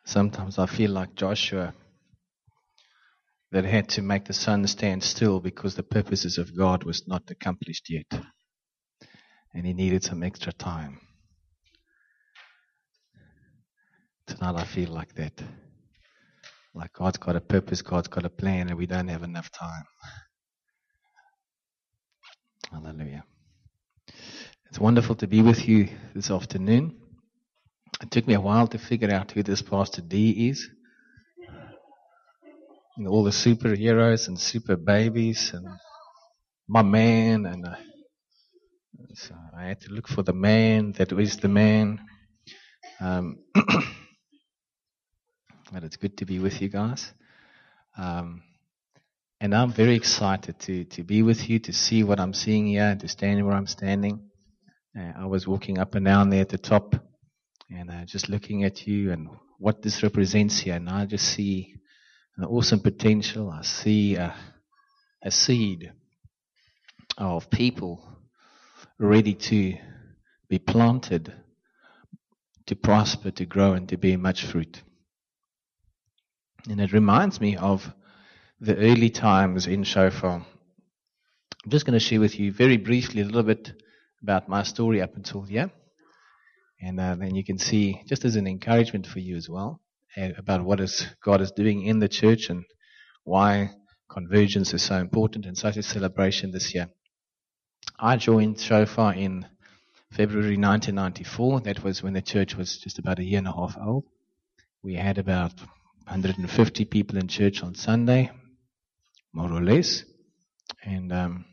Sometimes I feel like Joshua that had to make the sun stand still because the purposes of God was not accomplished yet. And he needed some extra time. Tonight I feel like that. Like God's got a purpose, God's got a plan, and we don't have enough time. Hallelujah. It's wonderful to be with you this afternoon. It took me a while to figure out who this Pastor D is. And all the superheroes and super babies and my man. And so I had to look for the man that is the man. But it's good to be with you guys. And I'm very excited to be with you, to see what I'm seeing here, and to stand where I'm standing. I was walking up and down there at the top and just looking at you and what this represents here. And I just see an awesome potential. I see a seed of people ready to be planted, to prosper, to grow, and to bear much fruit. And it reminds me of the early times in Shofar. I'm just going to share with you very briefly a little bit about my story up until here. And then you can see, just as an encouragement for you as well, about what God is doing in the church and why convergence is so important and such a celebration this year. I joined Shofar in February 1994. That was when the church was just about a year and a half old. We had about 150 people in church on Sunday, more or less. And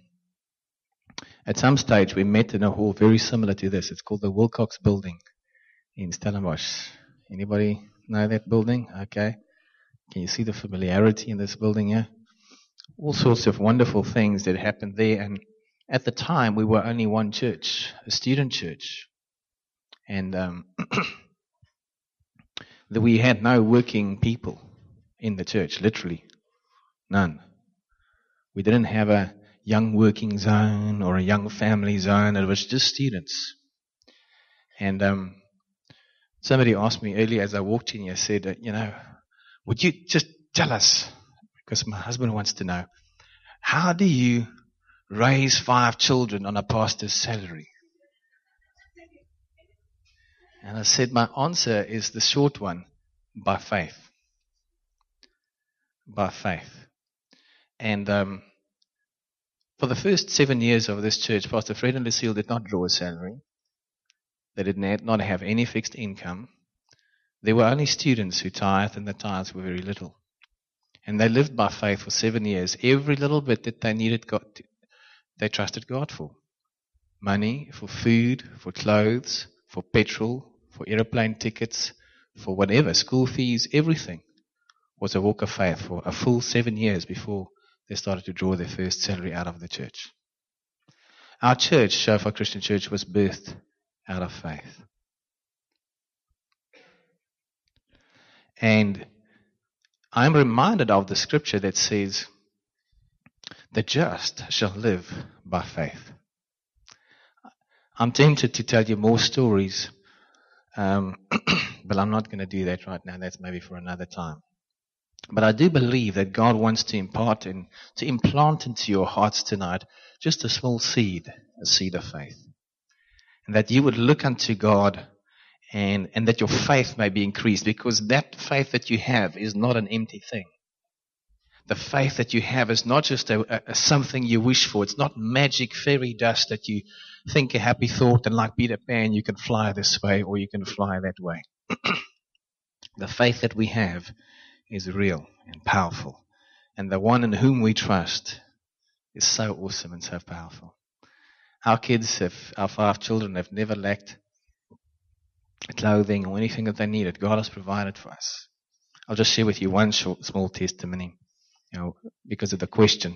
at some stage we met in a hall very similar to this. It's called the Wilcox Building in Stellenbosch. Anybody know that building? Okay. Can you see the familiarity in this building here? All sorts of wonderful things that happened there. And at the time we were only one church, a student church. And that we had no working people in the church, literally. None. We didn't have a young working zone or a young family zone. It was just students. And somebody asked me earlier as I walked in here, said, would you just tell us, because my husband wants to know, how do you raise 5 children on a pastor's salary? And I said, my answer is the short one, by faith. By faith. And for the first 7 years of this church, Pastor Fred and Lucille did not draw a salary. They did not have any fixed income. There were only students who tithed, and the tithes were very little. And they lived by faith for 7 years. Every little bit that they needed, they trusted God for. Money, for food, for clothes, for petrol, for aeroplane tickets, for whatever, school fees, everything was a walk of faith for a full 7 years before they started to draw their first salary out of the church. Our church, Shofar Christian Church, was birthed out of faith. And I'm reminded of the scripture that says, the just shall live by faith. I'm tempted to tell you more stories, but I'm not going to do that right now. That's maybe for another time. But I do believe that God wants to impart and to implant into your hearts tonight just a small seed, a seed of faith. And that you would look unto God and that your faith may be increased, because that faith that you have is not an empty thing. The faith that you have is not just a something you wish for. It's not magic fairy dust that you think a happy thought and like Peter Pan you can fly this way or you can fly that way. The faith that we have is real and powerful. And the one in whom we trust is so awesome and so powerful. Our kids, our 5 children, have never lacked clothing or anything that they needed. God has provided for us. I'll just share with you one small testimony, because of the question.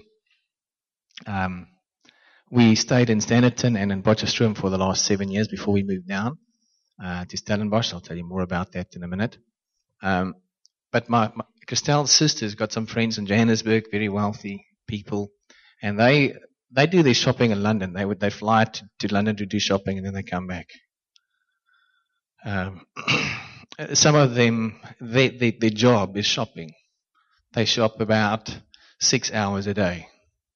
We stayed in Standerton and in Potchefstroom for the last 7 years before we moved down to Stellenbosch. I'll tell you more about that in a minute. But my Christelle's sisters got some friends in Johannesburg, very wealthy people, and they do their shopping in London. They fly to London to do shopping, and then they come back. Some of them, their job is shopping. They shop about 6 hours a day.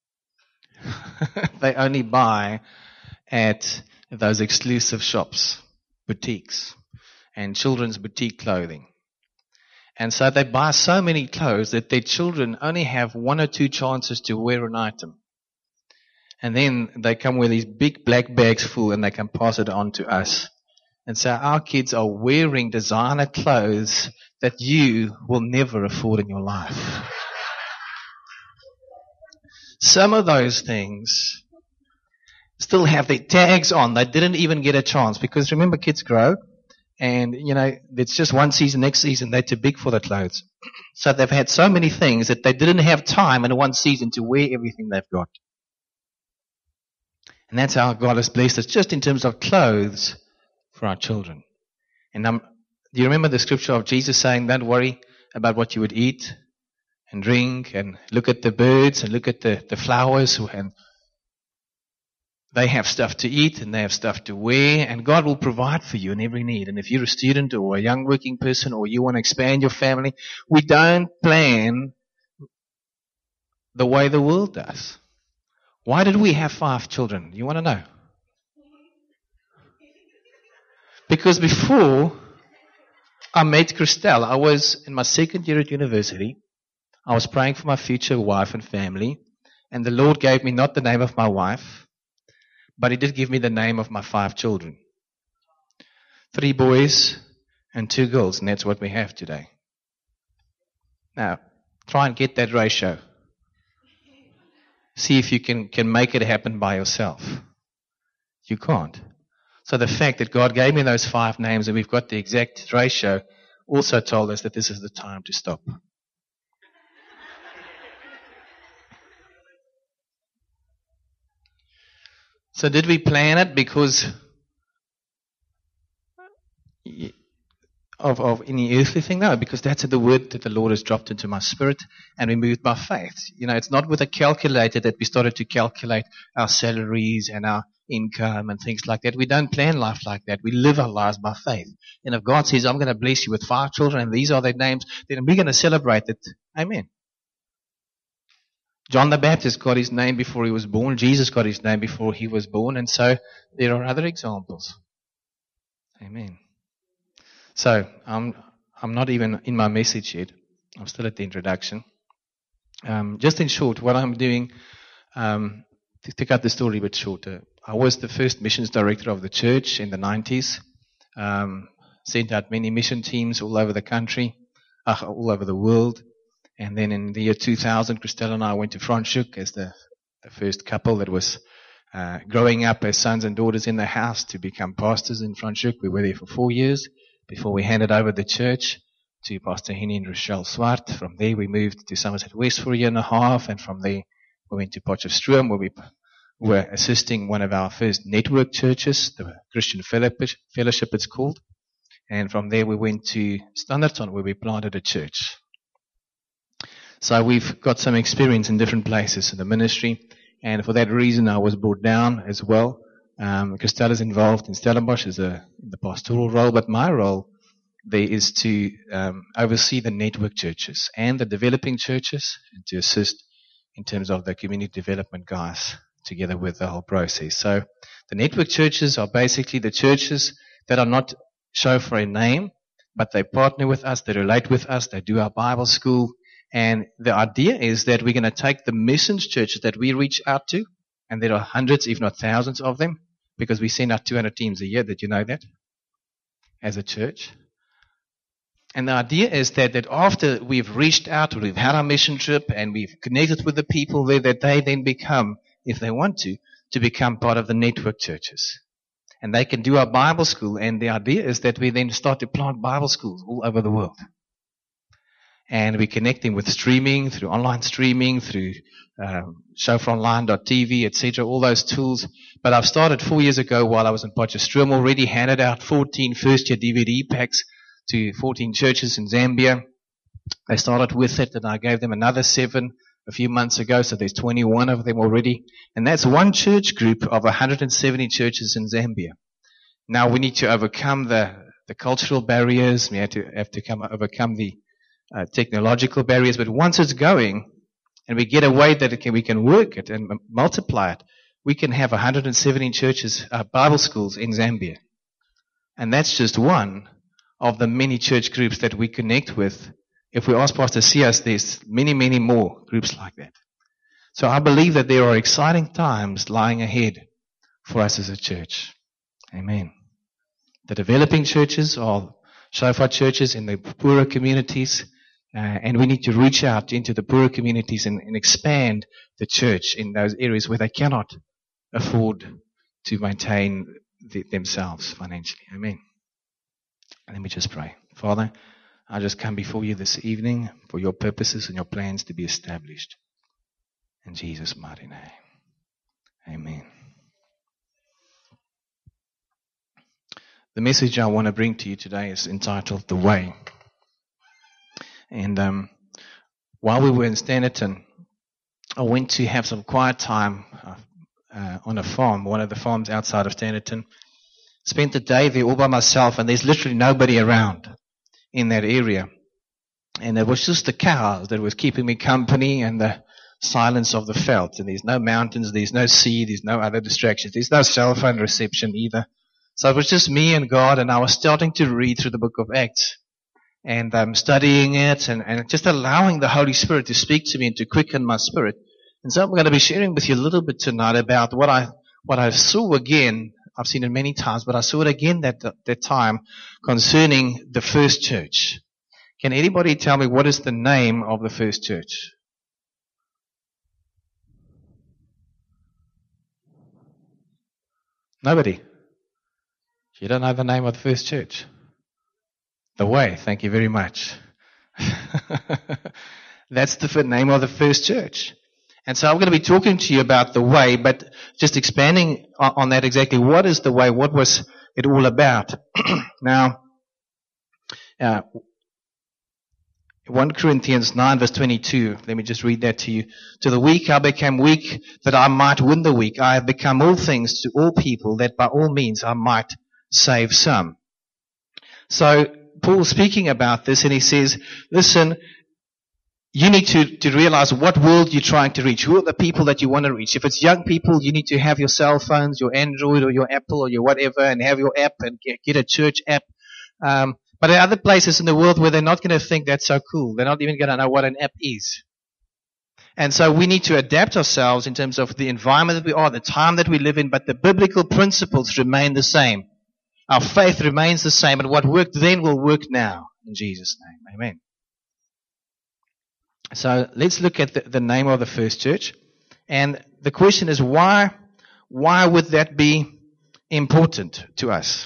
They only buy at those exclusive shops, boutiques, and children's boutique clothing. And so they buy so many clothes that their children only have 1 or 2 chances to wear an item. And then they come with these big black bags full and they can pass it on to us. And so our kids are wearing designer clothes that you will never afford in your life. Some of those things still have their tags on. They didn't even get a chance because remember, kids grow and, it's just one season, next season they're too big for the clothes. So they've had so many things that they didn't have time in one season to wear everything they've got. And that's how God has blessed us just in terms of clothes for our children. And do you remember the scripture of Jesus saying, don't worry about what you would eat and drink, and look at the birds and look at the flowers, and they have stuff to eat and they have stuff to wear, and God will provide for you in every need. And if you're a student or a young working person or you want to expand your family, we don't plan the way the world does. Why did we have 5 children? You want to know? Because before I met Christelle, I was in my second year at university. I was praying for my future wife and family, and the Lord gave me not the name of my wife, but He did give me the name of my 5 children. 3 boys and 2 girls, and that's what we have today. Now, try and get that ratio. See if you can make it happen by yourself. You can't. So the fact that God gave me those 5 names and we've got the exact ratio also told us that this is the time to stop. So did we plan it because of any earthly thing? No, because that's the word that the Lord has dropped into my spirit, and we moved by faith. It's not with a calculator that we started to calculate our salaries and our income and things like that. We don't plan life like that. We live our lives by faith. And if God says, I'm going to bless you with 5 children and these are their names, then we're going to celebrate it. Amen. John the Baptist got his name before he was born. Jesus got his name before he was born. And so there are other examples. Amen. So I'm not even in my message yet. I'm still at the introduction. Just in short, what I'm doing, to cut the story a bit shorter, I was the first missions director of the church in the 90s. Sent out many mission teams all over the country, all over the world. And then in the year 2000, Christelle and I went to Franschhoek as the first couple that was growing up as sons and daughters in the house to become pastors in Franschhoek. We were there for 4 years before we handed over the church to Pastor Henny and Rochelle Swart. From there, we moved to Somerset West for 1.5 years, and from there, we went to Potchefstroom, where we were assisting one of our first network churches, the Christian Fellowship it's called. And from there, we went to Standerton, where we planted a church. So we've got some experience in different places in the ministry, and for that reason, I was brought down as well. Christelle is involved in Stellenbosch as the pastoral role, but my role there is to oversee the network churches and the developing churches, and to assist in terms of the community development guys together with the whole process. So the network churches are basically the churches that are not show for a name, but they partner with us, they relate with us, they do our Bible school. And the idea is that we're going to take the missions churches that we reach out to, and there are hundreds, if not thousands of them, because we send out 200 teams a year. Did you know that? As a church. And the idea is that after we've reached out, or we've had our mission trip, and we've connected with the people there, that they then become, if they want to become part of the network churches. And they can do our Bible school, and the idea is that we then start to plant Bible schools all over the world. And we're connecting with streaming, through online streaming, through shofronline.tv, etc., all those tools. But I've started 4 years ago while I was in Potchefstroom, already handed out 14 first-year DVD packs to 14 churches in Zambia. They started with it, and I gave them another 7 a few months ago, so there's 21 of them already. And that's one church group of 170 churches in Zambia. Now we need to overcome the the cultural barriers. We have to overcome the technological barriers. But once it's going, and we get a way that we can work it and multiply it, we can have 117 churches, Bible schools in Zambia. And that's just one of the many church groups that we connect with. If we ask Pastor Sias, there's many, many more groups like that. So I believe that there are exciting times lying ahead for us as a church. Amen. The developing churches are Shofar churches in the poorer communities, and we need to reach out into the poorer communities and expand the church in those areas where they cannot afford to maintain themselves financially. Amen. Let me just pray. Father, I just come before you this evening for your purposes and your plans to be established. In Jesus' mighty name. Amen. The message I want to bring to you today is entitled The Way. And while we were in Standerton, I went to have some quiet time on a farm, one of the farms outside of Standerton. Spent the day there all by myself, and there's literally nobody around in that area. And it was just the cows that was keeping me company and the silence of the veld. And there's no mountains, there's no sea, there's no other distractions. There's no cell phone reception either. So it was just me and God, and I was starting to read through the book of Acts. And I'm studying it and just allowing the Holy Spirit to speak to me and to quicken my spirit. And so I'm going to be sharing with you a little bit tonight about what I saw again. I've seen it many times, but I saw it again that time concerning the first church. Can anybody tell me what is the name of the first church? Nobody. You don't know the name of the first church? The Way. Thank you very much. That's the name of the first church. And so I'm going to be talking to you about the Way, but just expanding on that exactly. What is the Way? What was it all about? Now, 1 Corinthians 9 verse 22. Let me just read that to you. To the weak I became weak that I might win the weak. I have become all things to all people that by all means I might save some. So Paul's speaking about this, and he says, listen, you need to realize what world you're trying to reach. Who are the people that you want to reach? If it's young people, you need to have your cell phones, your Android or your Apple or your whatever, and have your app and get a church app. But there are other places in the world where they're not going to think that's so cool. They're not even going to know what an app is. And so we need to adapt ourselves in terms of the environment that we are, the time that we live in, but the biblical principles remain the same. Our faith remains the same, and what worked then will work now. In Jesus' name. Amen. So let's look at the name of the first church. And the question is, why would that be important to us?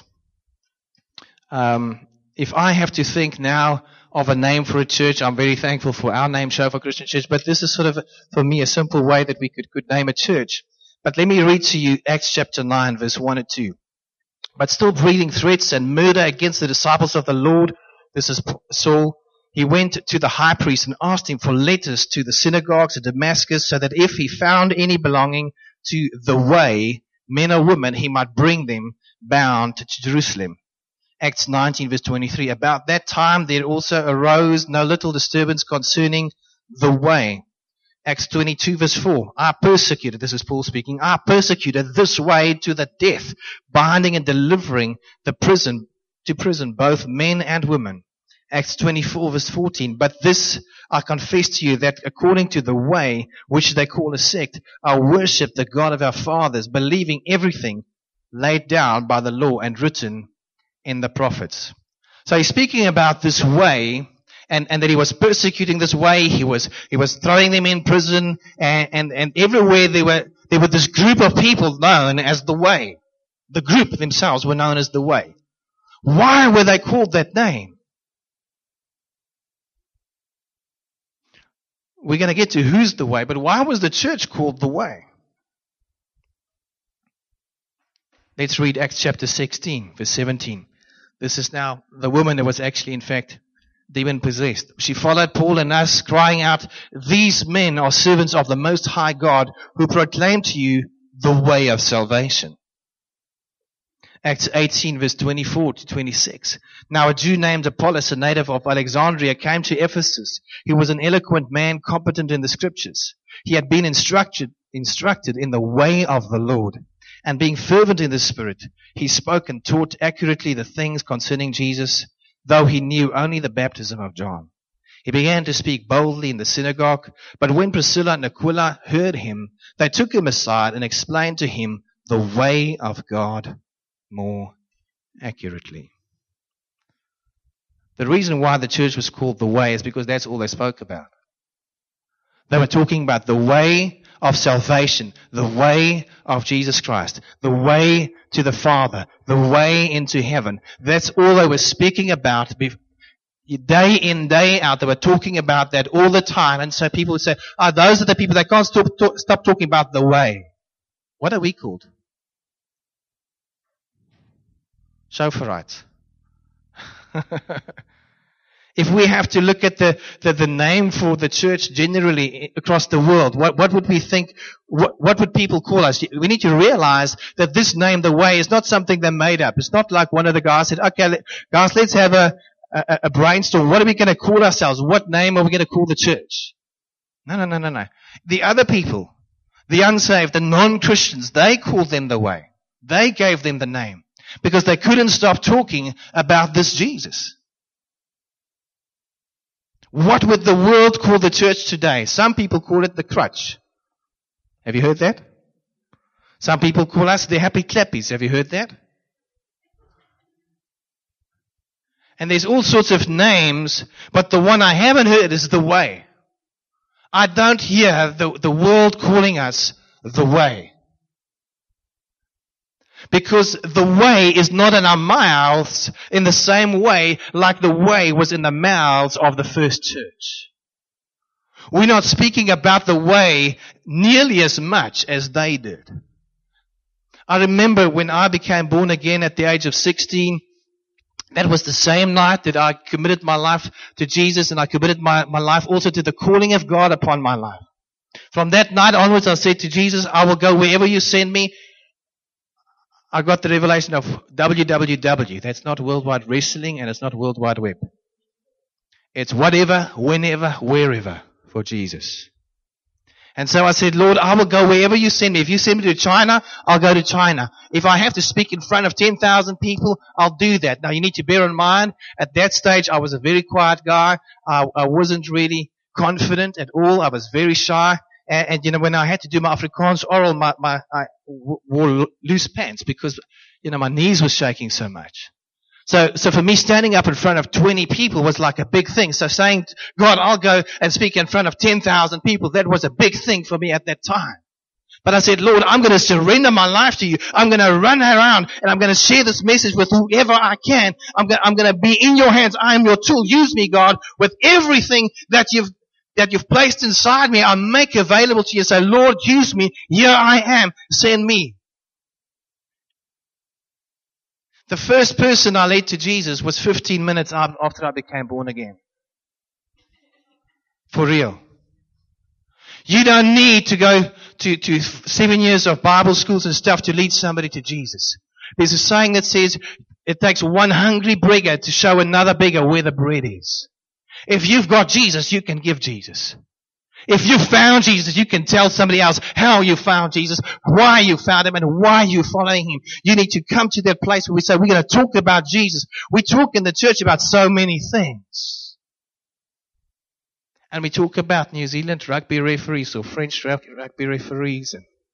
If I have to think now of a name for a church, I'm very thankful for our name, Shofar Christian Church, but this is sort of, for me, a simple way that we could name a church. But let me read to you Acts chapter 9, verse 1 and 2. But still breathing threats and murder against the disciples of the Lord, this is Saul, he went to the high priest and asked him for letters to the synagogues of Damascus, so that if he found any belonging to the Way, men or women, he might bring them bound to Jerusalem. Acts 19 verse 23. About that time there also arose no little disturbance concerning the Way. Acts 22 verse 4. I persecuted, this is Paul speaking, I persecuted this Way to the death, binding and delivering to prison both men and women. Acts 24 verse 14. But this I confess to you, that according to the Way, which they call a sect, I worship the God of our fathers, believing everything laid down by the law and written in the prophets. So he's speaking about this Way, and that he was persecuting this Way. He was throwing them in prison, and everywhere there were this group of people known as the Way. The group themselves were known as the Way. Why were they called that name? We're going to get to who's the Way, but why was the church called the Way? Let's read Acts chapter 16, verse 17. This is now the woman that was actually, in fact, demon-possessed. She followed Paul and us, crying out, these men are servants of the Most High God, who proclaim to you the way of salvation. Acts 18 verse 24 to 26. Now a Jew named Apollos, a native of Alexandria, came to Ephesus. He was an eloquent man, competent in the scriptures. He had been instructed in the way of the Lord. And being fervent in the Spirit, he spoke and taught accurately the things concerning Jesus, though he knew only the baptism of John. He began to speak boldly in the synagogue, but when Priscilla and Aquila heard him, they took him aside and explained to him the way of God more accurately. The reason why the church was called the way is because that's all they spoke about. They were talking about the way of salvation, the way of Jesus Christ, the way to the Father, the way into heaven. That's all they were speaking about. Day in, day out, they were talking about that all the time. And so people would say, those are the people that can't stop talking about the way. What are we called? Shofarites. If we have to look at the name for the church generally across the world, what would we think, what would people call us? We need to realize that this name, the way, is not something they made up. It's not like one of the guys said, okay, guys, let's have a brainstorm. What are we going to call ourselves? What name are we going to call the church? No. The other people, the unsaved, the non-Christians, they called them the way. They gave them the name because they couldn't stop talking about this Jesus. What would the world call the church today? Some people call it the crutch. Have you heard that? Some people call us the happy clappies. Have you heard that? And there's all sorts of names, but the one I haven't heard is the way. I don't hear the world calling us the way. Because the way is not in our mouths in the same way like the way was in the mouths of the first church. We're not speaking about the way nearly as much as they did. I remember when I became born again at the age of 16, that was the same night that I committed my life to Jesus, and I committed my life also to the calling of God upon my life. From that night onwards, I said to Jesus, I will go wherever you send me. I got the revelation of WWW. That's not World Wide Wrestling and it's not World Wide Web. It's whatever, whenever, wherever for Jesus. And so I said, Lord, I will go wherever you send me. If you send me to China, I'll go to China. If I have to speak in front of 10,000 people, I'll do that. Now you need to bear in mind, at that stage I was a very quiet guy. I wasn't really confident at all. I was very shy. And when I had to do my Afrikaans oral, I wore loose pants because, my knees were shaking so much. So for me, standing up in front of 20 people was like a big thing. So saying, God, I'll go and speak in front of 10,000 people, that was a big thing for me at that time. But I said, Lord, I'm going to surrender my life to you. I'm going to run around and I'm going to share this message with whoever I can. I'm going to be in your hands. I am your tool. Use me, God, with everything that you've placed inside me. I make available to you. Say, Lord, use me. Here I am. Send me. The first person I led to Jesus was 15 minutes after I became born again. For real. You don't need to go to 7 years of Bible schools and stuff to lead somebody to Jesus. There's a saying that says, it takes one hungry beggar to show another beggar where the bread is. If you've got Jesus, you can give Jesus. If you found Jesus, you can tell somebody else how you found Jesus, why you found Him, and why you're following Him. You need to come to that place where we say, we're going to talk about Jesus. We talk in the church about so many things. And we talk about New Zealand rugby referees or French rugby referees.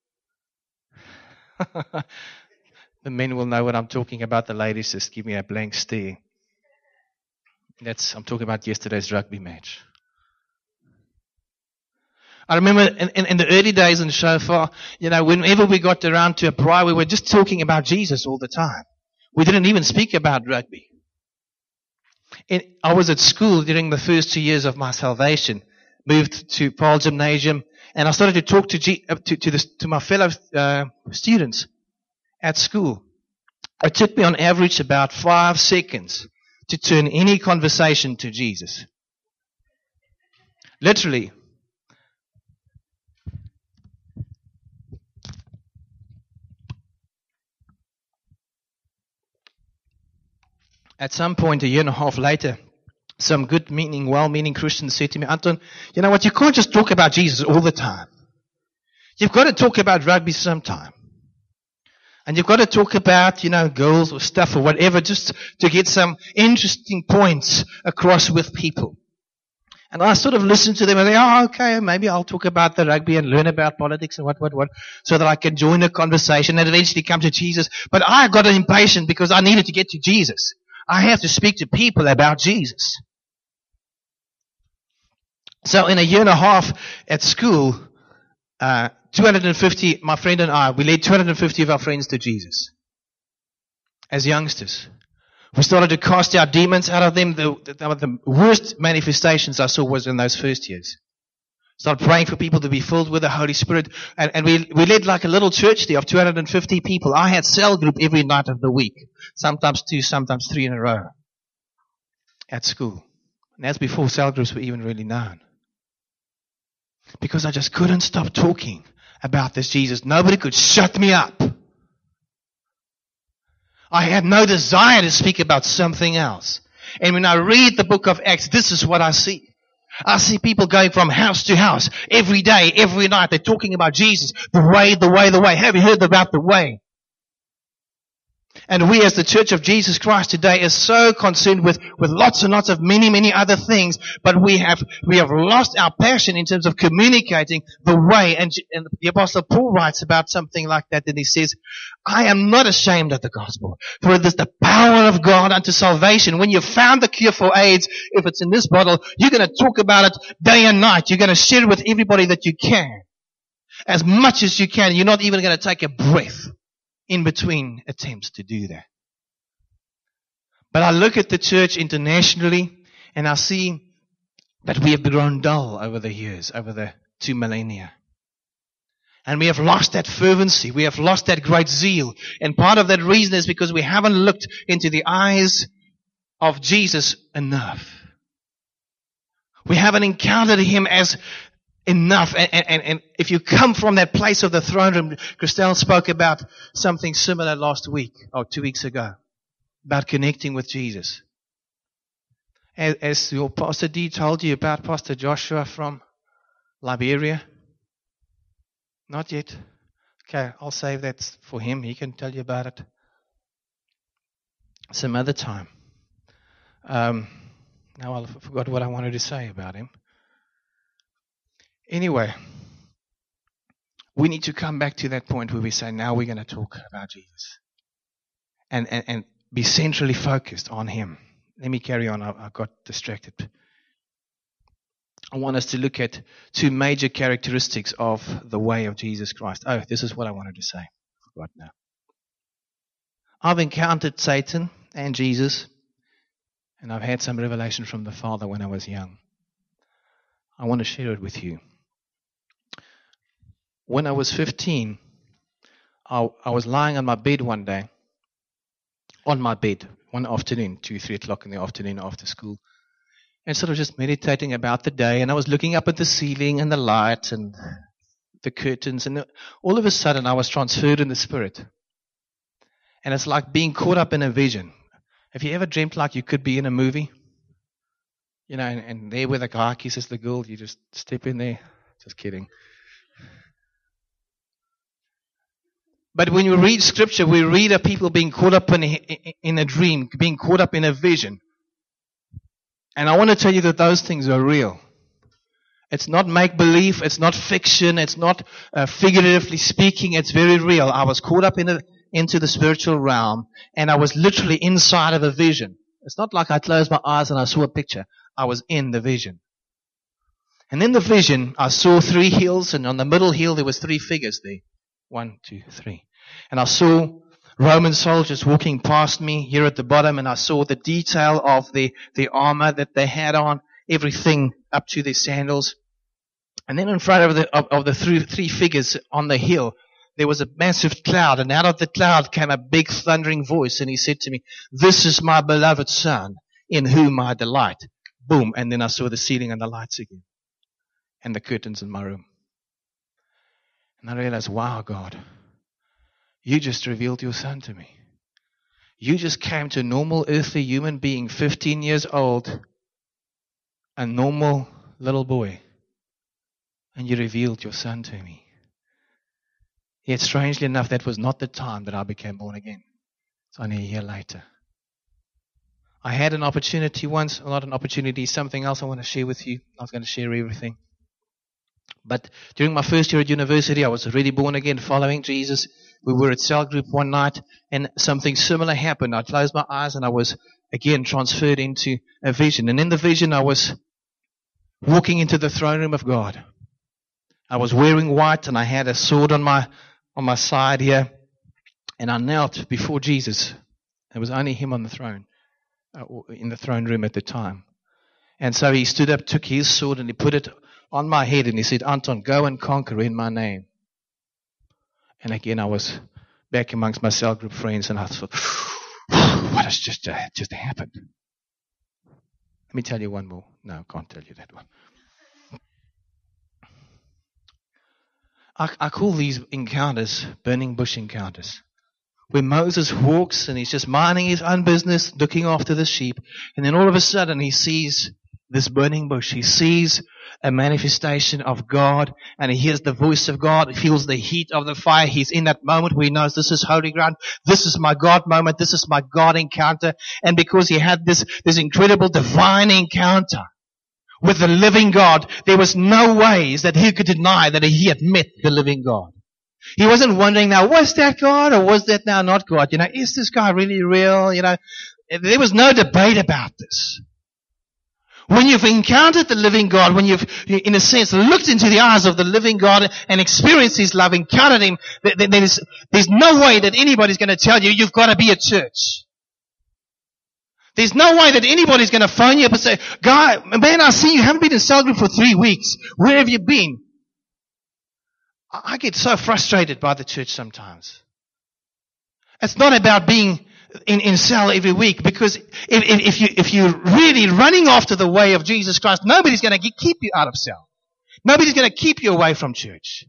And the men will know what I'm talking about. The ladies just give me a blank stare. I'm talking about yesterday's rugby match. I remember in the early days in Shofar, whenever we got around to a braai, we were just talking about Jesus all the time. We didn't even speak about rugby. I was at school during the first 2 years of my salvation, moved to Paul Gymnasium, and I started to talk to my fellow students at school. It took me on average about 5 seconds to turn any conversation to Jesus. Literally. At some point, a year and a half later, some well-meaning Christians said to me, Anton, you know what, you can't just talk about Jesus all the time. You've got to talk about rugby sometime. And you've got to talk about, girls or stuff or whatever, just to get some interesting points across with people. And I sort of listened to them and they, okay, maybe I'll talk about the rugby and learn about politics and what, so that I can join a conversation and eventually come to Jesus. But I got impatient because I needed to get to Jesus. I have to speak to people about Jesus. So in a year and a half at school, 250, my friend and I, we led 250 of our friends to Jesus as youngsters. We started to cast out demons out of them. The worst manifestations I saw was in those first years. Started praying for people to be filled with the Holy Spirit. And we led like a little church there of 250 people. I had cell group every night of the week. Sometimes 2, sometimes 3 in a row. At school. And that's before cell groups were even really known. Because I just couldn't stop talking about this Jesus. Nobody could shut me up. I had no desire to speak about something else. And when I read the book of Acts, this is what I see. I see people going from house to house every day, every night. They're talking about Jesus. The way, the way, the way. Have you heard about the way? And we as the Church of Jesus Christ today is so concerned with lots and lots of many other things, but we have lost our passion in terms of communicating the way. And the Apostle Paul writes about something like that, and he says, I am not ashamed of the gospel, for it is the power of God unto salvation. When you've found the cure for AIDS, if it's in this bottle, you're going to talk about it day and night. You're going to share it with everybody that you can. As much as you can. You're not even going to take a breath in between attempts to do that. But I look at the church internationally and I see that we have grown dull over the years, over the 2 millennia. And we have lost that fervency. We have lost that great zeal. And part of that reason is because we haven't looked into the eyes of Jesus enough. We haven't encountered Him as enough. And if you come from that place of the throne room, Christelle spoke about something similar last week or 2 weeks ago about connecting with Jesus. As your Pastor D told you about Pastor Joshua from Liberia? Not yet. Okay, I'll save that for him. He can tell you about it some other time. Now I forgot what I wanted to say about him. Anyway, we need to come back to that point where we say, now we're going to talk about Jesus. And be centrally focused on Him. Let me carry on. I got distracted. I want us to look at 2 major characteristics of the way of Jesus Christ. Oh, this is what I wanted to say. I forgot now. I've encountered Satan and Jesus, and I've had some revelation from the Father when I was young. I want to share it with you. When I was 15, I was lying on my bed one day, one afternoon, 2-3 o'clock in the afternoon after school, and sort of just meditating about the day, and I was looking up at the ceiling and the light and the curtains, and all of a sudden I was transferred in the Spirit. And it's like being caught up in a vision. Have you ever dreamt like you could be in a movie? You know, and there where the guy kisses the girl, you just step in there. Just kidding. But when you read Scripture, we read of people being caught up in a dream, being caught up in a vision. And I want to tell you that those things are real. It's not make-believe, it's not fiction, it's not figuratively speaking, it's very real. I was caught up into the spiritual realm, and I was literally inside of a vision. It's not like I closed my eyes and I saw a picture. I was in the vision. And in the vision, I saw 3 hills, and on the middle hill there was 3 figures there. 1, 2, 3. And I saw Roman soldiers walking past me here at the bottom, and I saw the detail of the armor that they had on, everything up to their sandals. And then in front of the 3 figures on the hill, there was a massive cloud, and out of the cloud came a big thundering voice, and he said to me, "This is my beloved Son, in whom I delight." Boom, and then I saw the ceiling and the lights again, and the curtains in my room. And I realized, wow, God, you just revealed your Son to me. You just came to a normal earthly human being, 15 years old, a normal little boy, and you revealed your son to me. Yet strangely enough, that was not the time that I became born again. It's only a year later. I had an opportunity once, not an opportunity, something else I want to share with you. I was going to share everything. But during my first year at university, I was already born again, following Jesus. We were at cell group one night, and something similar happened. I closed my eyes, and I was again transferred into a vision. And in the vision, I was walking into the throne room of God. I was wearing white, and I had a sword on my side here, and I knelt before Jesus. There was only him on the throne, in the throne room at the time. And so he stood up, took his sword, and he put it on my head, and he said, Anton, go and conquer in my name. And again, I was back amongst my cell group friends, and I thought, what has just happened? Let me tell you one more. No, I can't tell you that one. I call these encounters burning bush encounters, where Moses walks and he's just minding his own business, looking after the sheep, and then all of a sudden he sees this burning bush. He sees a manifestation of God, and he hears the voice of God. He feels the heat of the fire. He's in that moment where he knows this is holy ground. This is my God moment. This is my God encounter. And because he had this incredible divine encounter with the living God, there was no ways that he could deny that he had met the living God. He wasn't wondering now, was that God or was that now not God? Is this guy really real? There was no debate about this. When you've encountered the living God, when you've, in a sense, looked into the eyes of the living God and experienced His love, encountered Him, there's no way that anybody's going to tell you, you've got to be at church. There's no way that anybody's going to phone you up and say, Guy, man, I see you haven't been in cell group for 3 weeks. Where have you been? I get so frustrated by the church sometimes. It's not about being in cell every week, because if you're really running after the way of Jesus Christ, nobody's going to keep you out of cell. Nobody's going to keep you away from church.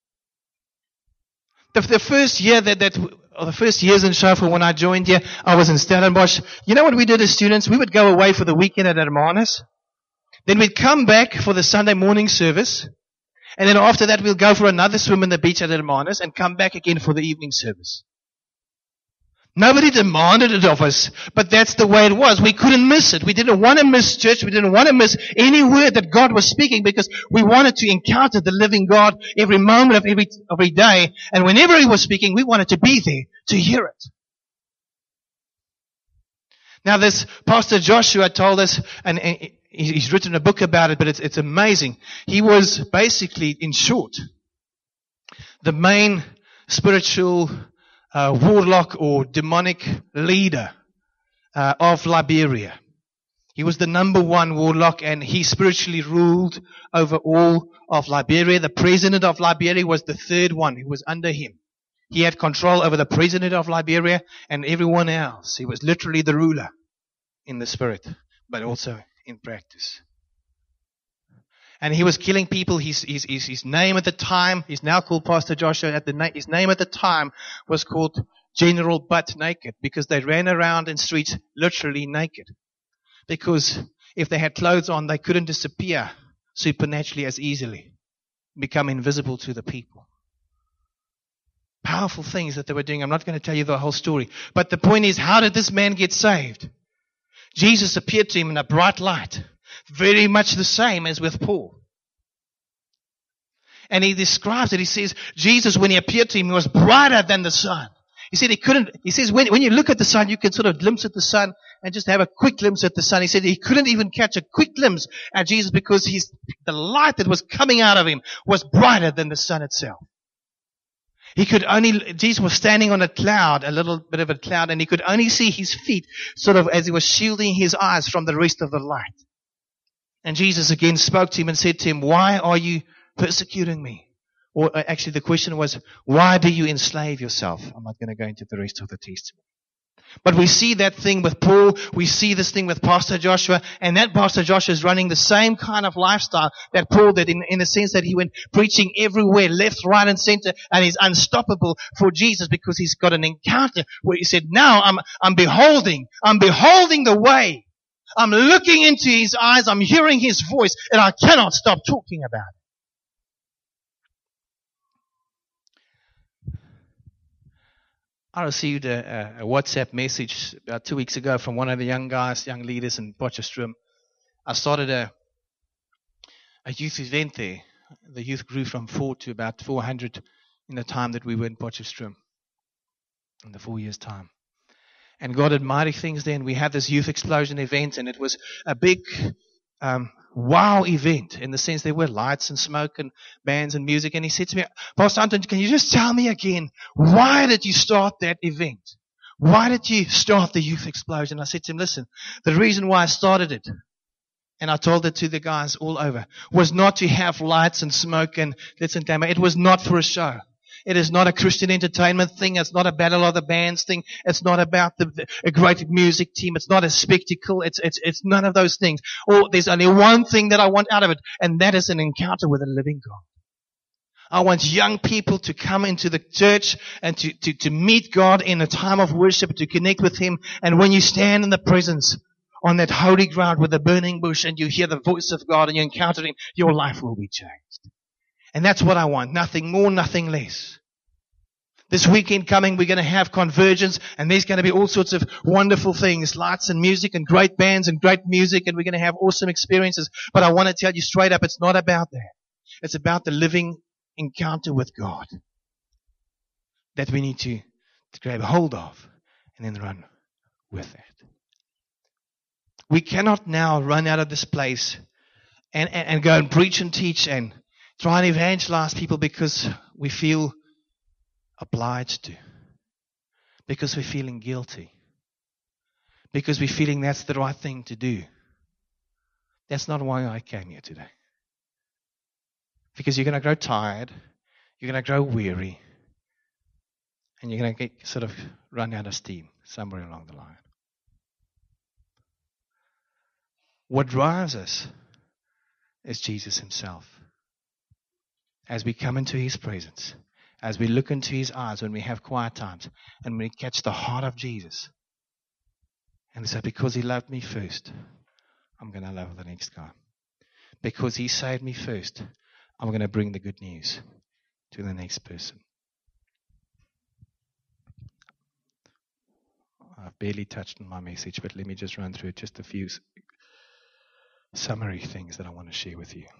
The first year the first years in Shofar when I joined here, I was in Stellenbosch. You know what we did as students? We would go away for the weekend at Hermanus. Then we'd come back for the Sunday morning service. And then after that, we'll go for another swim in the beach at Hermanus and come back again for the evening service. Nobody demanded it of us, but that's the way it was. We couldn't miss it. We didn't want to miss church. We didn't want to miss any word that God was speaking, because we wanted to encounter the living God every moment of every day. And whenever He was speaking, we wanted to be there to hear it. Now, this Pastor Joshua told us, and he's written a book about it, but it's amazing. He was basically, in short, the main spiritual warlock or demonic leader of Liberia. He was the number one warlock, and he spiritually ruled over all of Liberia. The president of Liberia was the third one who was under him. He had control over the president of Liberia and everyone else. He was literally the ruler in the spirit, but also in practice. And he was killing people. His name at the time, he's now called Pastor Joshua. His name at the time was called General Butt Naked, because they ran around in streets literally naked. Because if they had clothes on, they couldn't disappear supernaturally as easily, become invisible to the people. Powerful things that they were doing. I'm not going to tell you the whole story. But the point is, how did this man get saved? Jesus appeared to him in a bright light. Very much the same as with Paul. And he describes it. He says, Jesus, when He appeared to him, He was brighter than the sun. He says, when you look at the sun, you can sort of glimpse at the sun and just have a quick glimpse at the sun. He said he couldn't even catch a quick glimpse at Jesus, because the light that was coming out of Him was brighter than the sun itself. Jesus was standing on a cloud, a little bit of a cloud, and he could only see His feet sort of as He was shielding His eyes from the rest of the light. And Jesus again spoke to him and said to him, why are you persecuting me? Or actually the question was, why do you enslave yourself? I'm not going to go into the rest of the testimony. But we see that thing with Paul, we see this thing with Pastor Joshua, and that Pastor Joshua is running the same kind of lifestyle that Paul did in the sense that he went preaching everywhere, left, right, and center, and he's unstoppable for Jesus because he's got an encounter where he said, now I'm beholding the way. I'm looking into his eyes, I'm hearing his voice, and I cannot stop talking about it. I received a WhatsApp message about 2 weeks ago from one of the young leaders in Potchefstroom. I started a youth event there. The youth grew from 4 to about 400 in the time that we were in Potchefstroom, in the 4 years' time. And God did mighty things there, and we had this youth explosion event, and it was a big wow event in the sense there were lights and smoke and bands and music. And he said to me, Pastor Anton, can you just tell me again, why did you start that event? Why did you start the youth explosion? I said to him, listen, the reason why I started it, and I told it to the guys all over, was not to have lights and smoke and glitz and glamour. It was not for a show. It is not a Christian entertainment thing. It's not a battle of the bands thing. It's not about a great music team. It's not a spectacle. It's none of those things. Or there's only one thing that I want out of it, and that is an encounter with a living God. I want young people to come into the church and to meet God in a time of worship, to connect with Him. And when you stand in the presence on that holy ground with a burning bush and you hear the voice of God and you encounter Him, your life will be changed. And that's what I want. Nothing more, nothing less. This weekend coming, we're going to have convergence, and there's going to be all sorts of wonderful things, lights and music and great bands and great music, and we're going to have awesome experiences. But I want to tell you straight up, it's not about that. It's about the living encounter with God that we need to grab hold of and then run with it. We cannot now run out of this place and go and preach and teach and try and evangelize people because we feel obliged to, because we're feeling guilty, because we're feeling that's the right thing to do. That's not why I came here today. Because you're going to grow tired, you're going to grow weary, and you're going to get sort of run out of steam somewhere along the line. What drives us is Jesus Himself. As we come into His presence, as we look into His eyes when we have quiet times, and we catch the heart of Jesus, and we say, because He loved me first, I'm going to love the next guy. Because He saved me first, I'm going to bring the good news to the next person. I've barely touched on my message, but let me just run through just a few summary things that I want to share with you.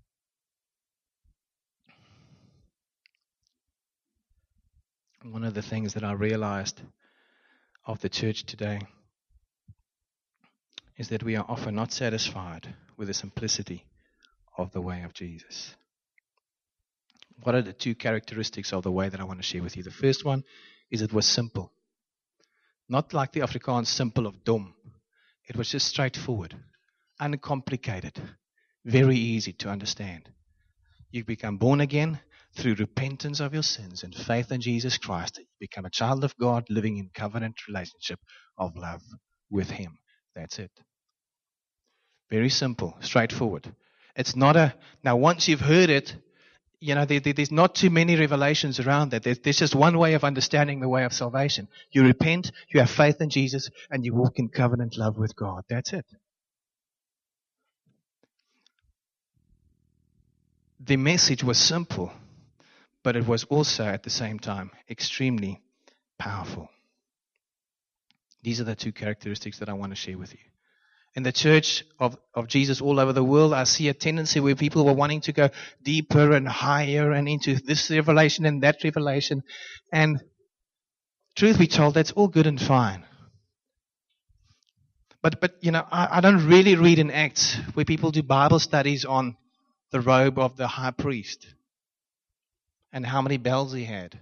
One of the things that I realized of the church today is that we are often not satisfied with the simplicity of the way of Jesus. What are the two characteristics of the way that I want to share with you? The first one is it was simple. Not like the Afrikaans simple of dom. It was just straightforward, uncomplicated, very easy to understand. You become born again through repentance of your sins and faith in Jesus Christ. You become a child of God living in covenant relationship of love with Him. That's it. Very simple, straightforward. It's not now once you've heard it, there's not too many revelations around that. There's just one way of understanding the way of salvation. You repent, you have faith in Jesus, and you walk in covenant love with God. That's it. The message was simple, but it was also at the same time extremely powerful. These are the two characteristics that I want to share with you. In the church of Jesus all over the world, I see a tendency where people were wanting to go deeper and higher and into this revelation and that revelation. And truth be told, that's all good and fine. But I don't really read in Acts where people do Bible studies on the robe of the high priest and how many bells he had,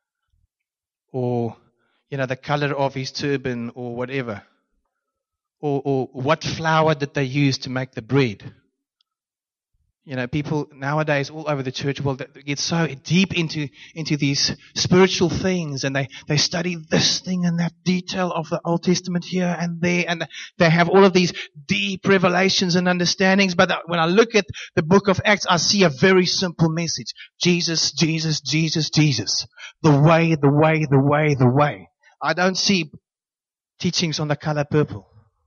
or the color of his turban, or whatever. Or what flour did they use to make the bread? People nowadays all over the church world that get so deep into these spiritual things, and they study this thing and that detail of the Old Testament here and there, and they have all of these deep revelations and understandings. But when I look at the book of Acts, I see a very simple message. Jesus, Jesus, Jesus, Jesus. The way, the way, the way, the way. I don't see teachings on the color purple.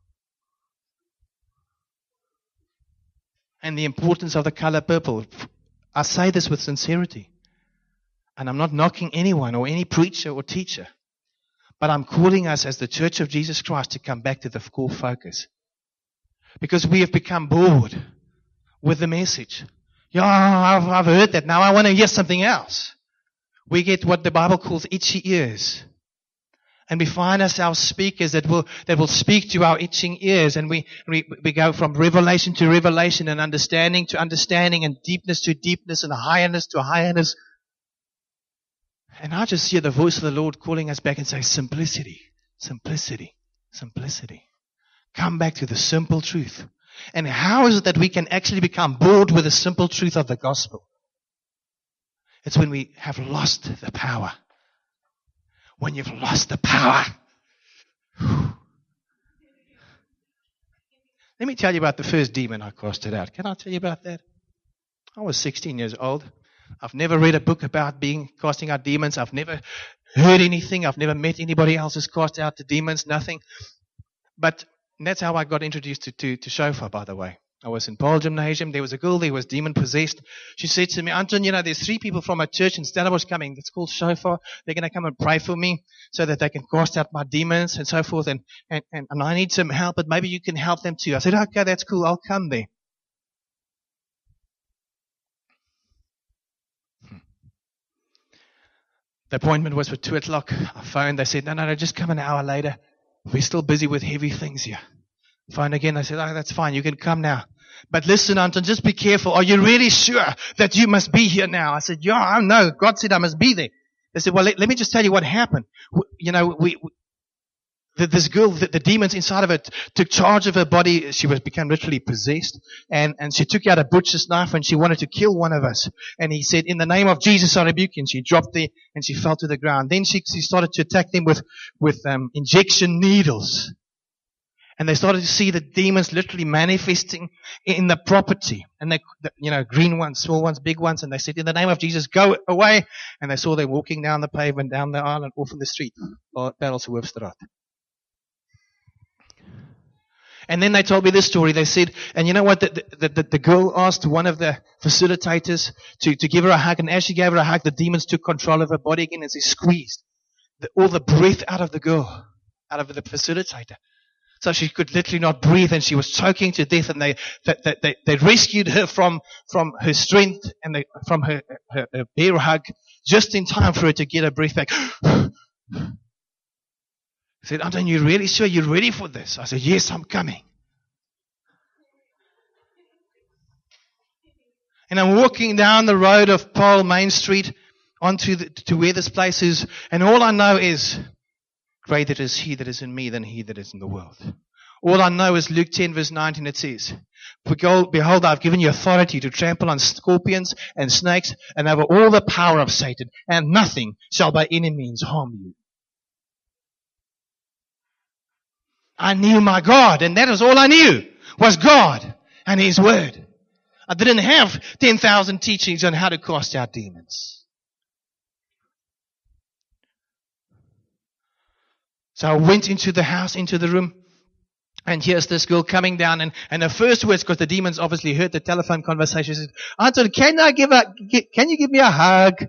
And the importance of the color purple. I say this with sincerity. And I'm not knocking anyone or any preacher or teacher. But I'm calling us as the Church of Jesus Christ to come back to the core focus. Because we have become bored with the message. Yeah, I've heard that. Now I want to hear something else. We get what the Bible calls itchy ears. And we find ourselves speakers that will speak to our itching ears. And we go from revelation to revelation and understanding to understanding and deepness to deepness and highness to highness. And I just hear the voice of the Lord calling us back and say, simplicity, simplicity, simplicity. Come back to the simple truth. And how is it that we can actually become bored with the simple truth of the gospel? It's when we have lost the power. When you've lost the power. Let me tell you about the first demon I casted out. Can I tell you about that? I was 16 years old. I've never read a book about casting out demons. I've never heard anything. I've never met anybody else who's cast out the demons. Nothing. But that's how I got introduced to Shofar, by the way. I was in Paul Gymnasium. There was a girl there who was demon-possessed. She said to me, Anton, there's 3 people from a church in Stellenbosch coming. It's called Shofar. They're going to come and pray for me so that they can cast out my demons and so forth. And I need some help, but maybe you can help them too. I said, okay, that's cool. I'll come there. The appointment was for 2 o'clock. I phoned. They said, no, just come an hour later. We're still busy with heavy things here. Phone again. I said, oh, that's fine. You can come now. But listen, Anton, just be careful. Are you really sure that you must be here now? I said, yeah, I know. God said I must be there. They said, well, let me just tell you what happened. This girl, the demons inside of her took charge of her body. She became literally possessed. And she took out a butcher's knife and she wanted to kill one of us. And he said, in the name of Jesus, I rebuke you. And she dropped there and she fell to the ground. Then she started to attack them with injection needles. And they started to see the demons literally manifesting in the property. And green ones, small ones, big ones. And they said, in the name of Jesus, go away. And they saw them walking down the pavement, down the aisle and off in the street. Parelshoofstraat. And then they told me this story. They said, and you know what? The girl asked one of the facilitators to give her a hug. And as she gave her a hug, the demons took control of her body again as they squeezed all the breath out of the girl, out of the facilitator. So she could literally not breathe and she was choking to death, and they rescued her from her strength and from her bear hug just in time for her to get her breath back. I said, Anton, you really sure you're ready for this? I said, yes, I'm coming. And I'm walking down the road of Paul Main Street to where this place is, and all I know is, greater is he that is in me than he that is in the world. All I know is Luke 10 verse 19, it says, behold, I've given you authority to trample on scorpions and snakes and over all the power of Satan, and nothing shall by any means harm you. I knew my God, and that was all I knew, was God and His Word. I didn't have 10,000 teachings on how to cast out demons. So I went into the house, into the room, and here's this girl coming down, and her first words, because the demons obviously heard the telephone conversation, she said, Anton, can you give me a hug?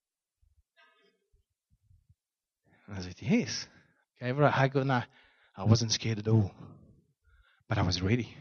I said, yes. Gave her a hug, and I wasn't scared at all, but I was ready.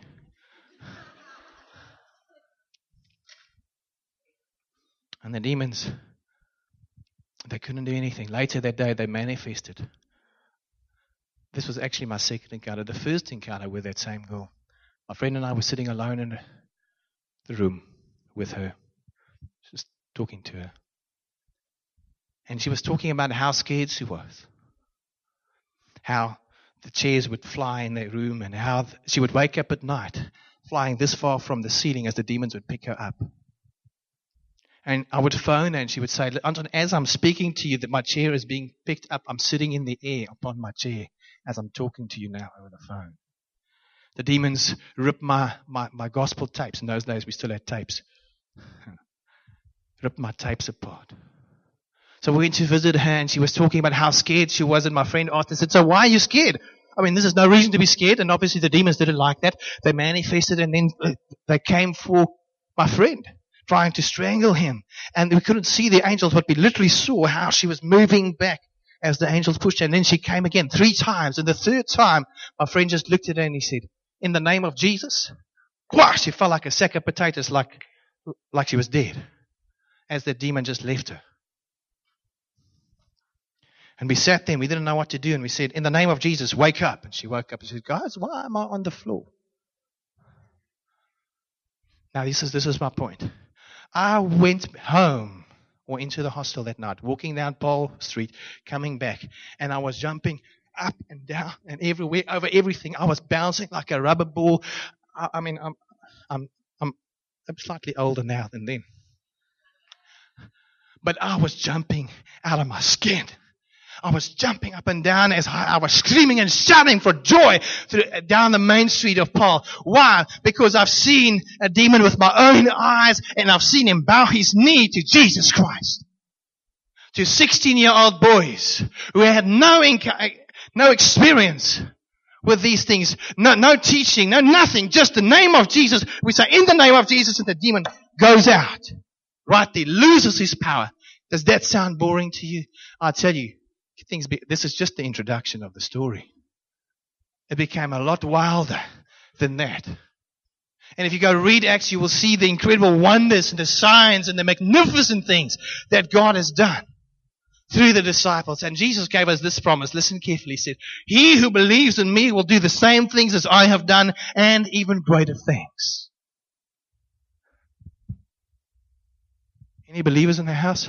And the demons, they couldn't do anything. Later that day, they manifested. This was actually my second encounter. The first encounter with that same girl. My friend and I were sitting alone in the room with her, just talking to her. And she was talking about how scared she was. How the chairs would fly in their room, and how she would wake up at night flying this far from the ceiling as the demons would pick her up. And I would phone her and she would say, Anton, as I'm speaking to you, that my chair is being picked up. I'm sitting in the air upon my chair as I'm talking to you now over the phone. The demons ripped my gospel tapes. In those days, we still had tapes. Ripped my tapes apart. So we went to visit her and she was talking about how scared she was. And my friend asked and said, so why are you scared? I mean, this is no reason to be scared. And obviously the demons didn't like that. They manifested and then they came for my friend, trying to strangle him. And we couldn't see the angels, but we literally saw how she was moving back as the angels pushed her. And then she came again 3 times. And the 3rd time, my friend just looked at her and he said, in the name of Jesus. Wah! She fell like a sack of potatoes, like she was dead, as the demon just left her. And we sat there and we didn't know what to do. And we said, in the name of Jesus, wake up. And she woke up and said, guys, why am I on the floor? Now this is my point. I went home or into the hostel that night, walking down Paul Street, coming back, and I was jumping up and down and everywhere, over everything. I was bouncing like a rubber ball. I'm slightly older now than then, but I was jumping out of my skin. I was jumping up and down as I was screaming and shouting for joy down the main street of Paul. Why? Because I've seen a demon with my own eyes and I've seen him bow his knee to Jesus Christ. To 16-year-old boys who had no experience with these things, no teaching, no nothing, just the name of Jesus. We say, in the name of Jesus, and the demon goes out. Right there, loses his power. Does that sound boring to you? I tell you, this is just the introduction of the story. It became a lot wilder than that. And if you go read Acts, you will see the incredible wonders and the signs and the magnificent things that God has done through the disciples. And Jesus gave us this promise. Listen carefully. He said, he who believes in me will do the same things as I have done and even greater things. Any believers in the house?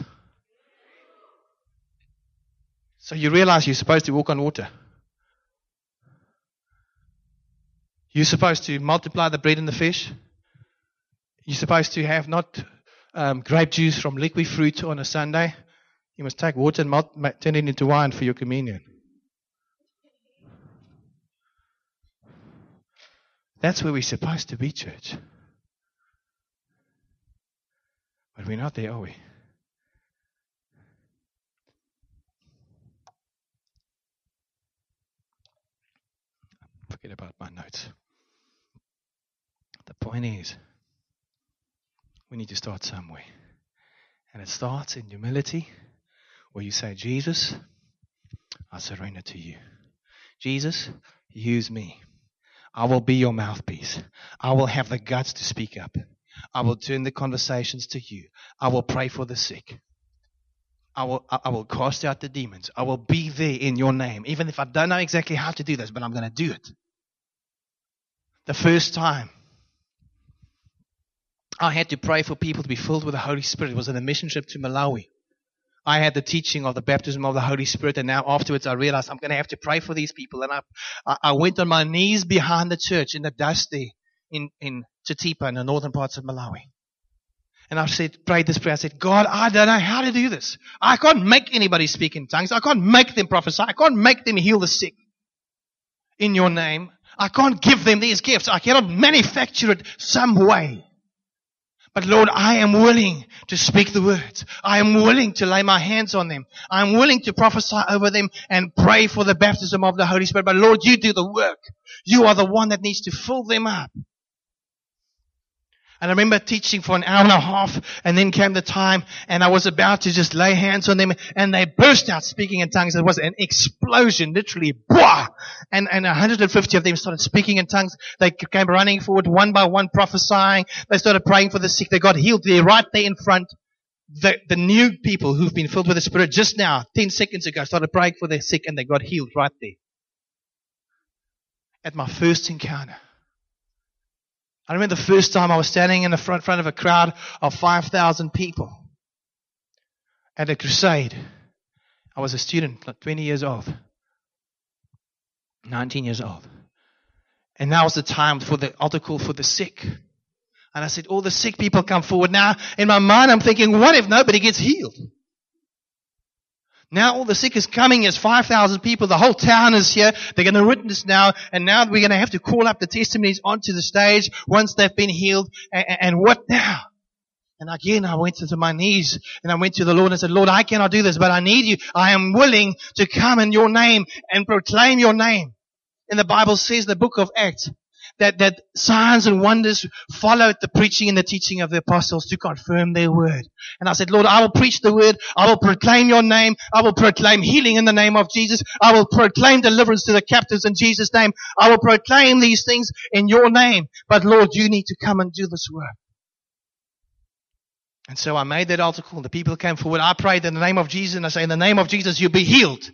So you realize you're supposed to walk on water. You're supposed to multiply the bread and the fish. You're supposed to have not grape juice from liquid fruit on a Sunday. You must take water and turn it into wine for your communion. That's where we're supposed to be, church. But we're not there, are we? Forget about my notes. The point is, we need to start somewhere. And it starts in humility, where you say, Jesus, I surrender to you. Jesus, use me. I will be your mouthpiece. I will have the guts to speak up. I will turn the conversations to you. I will pray for the sick. I will cast out the demons. I will be there in your name, even if I don't know exactly how to do this, but I'm going to do it. The first time I had to pray for people to be filled with the Holy Spirit was on a mission trip to Malawi. I had the teaching of the baptism of the Holy Spirit, and now afterwards I realized I'm going to have to pray for these people. And I went on my knees behind the church in the dust there in Chitipa in the northern parts of Malawi. And I prayed this prayer. I said, God, I don't know how to do this. I can't make anybody speak in tongues. I can't make them prophesy. I can't make them heal the sick in your name. I can't give them these gifts. I cannot manufacture it some way. But Lord, I am willing to speak the words. I am willing to lay my hands on them. I am willing to prophesy over them and pray for the baptism of the Holy Spirit. But Lord, you do the work. You are the one that needs to fill them up. And I remember teaching for an hour and a half, and then came the time, and I was about to just lay hands on them, and they burst out speaking in tongues. It was an explosion, literally, blah! And 150 of them started speaking in tongues. They came running forward, one by one, prophesying. They started praying for the sick. They got healed there, right there in front. The new people who've been filled with the Spirit just now, 10 seconds ago, started praying for the sick, and they got healed right there. At my first encounter. I remember the first time I was standing in the front of a crowd of 5,000 people at a crusade. I was a student, 20 years old, 19 years old. And now is the time for the altar call for the sick. And I said, all the sick people come forward. Now, in my mind, I'm thinking, what if nobody gets healed? Now all the sick is coming. There's 5,000 people. The whole town is here. They're going to witness now. And now we're going to have to call up the testimonies onto the stage once they've been healed. And what now? And again, I went to my knees and I went to the Lord and said, Lord, I cannot do this, but I need you. I am willing to come in your name and proclaim your name. And the Bible says, the book of Acts, that signs and wonders followed the preaching and the teaching of the apostles to confirm their word. And I said, Lord, I will preach the word. I will proclaim your name. I will proclaim healing in the name of Jesus. I will proclaim deliverance to the captives in Jesus' name. I will proclaim these things in your name. But Lord, you need to come and do this work. And so I made that altar call. The people came forward. I prayed in the name of Jesus, and I say, in the name of Jesus, you'll be healed.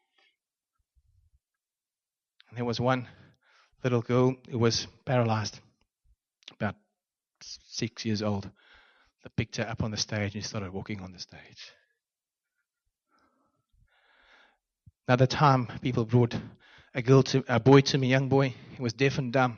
And there was one little girl who was paralyzed, about 6 years old. They picked her up on the stage and she started walking on the stage. Another time, people brought a boy to me, young boy. He was deaf and dumb.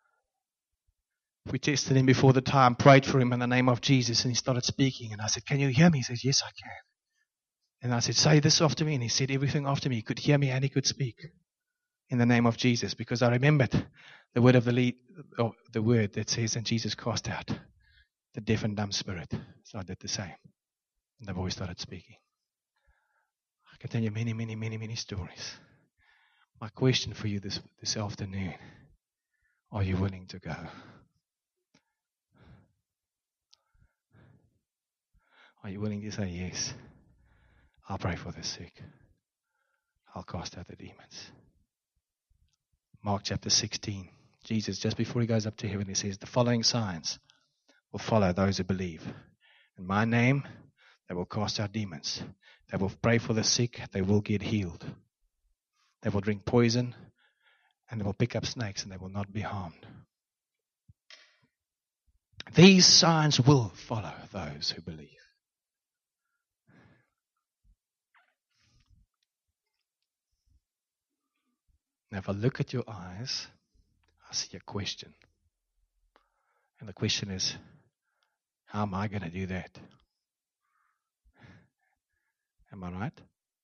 We tested him before the time, prayed for him in the name of Jesus, and he started speaking. And I said, can you hear me? He says, yes, I can. And I said, say this after me. And he said everything after me. He could hear me and he could speak in the name of Jesus, because I remembered the word of the word that says, and Jesus cast out the deaf and dumb spirit. So I did the same. And the boy started speaking. I can tell you many, many, many, many stories. My question for you this afternoon, are you willing to go? Are you willing to say, yes, I'll pray for the sick. I'll cast out the demons. Mark chapter 16. Jesus, just before he goes up to heaven, he says, the following signs will follow those who believe. In my name, they will cast out demons. They will pray for the sick. They will get healed. They will drink poison, and they will pick up snakes, and they will not be harmed. These signs will follow those who believe. Now, if I look at your eyes, I see a question. And the question is, how am I going to do that? Am I right?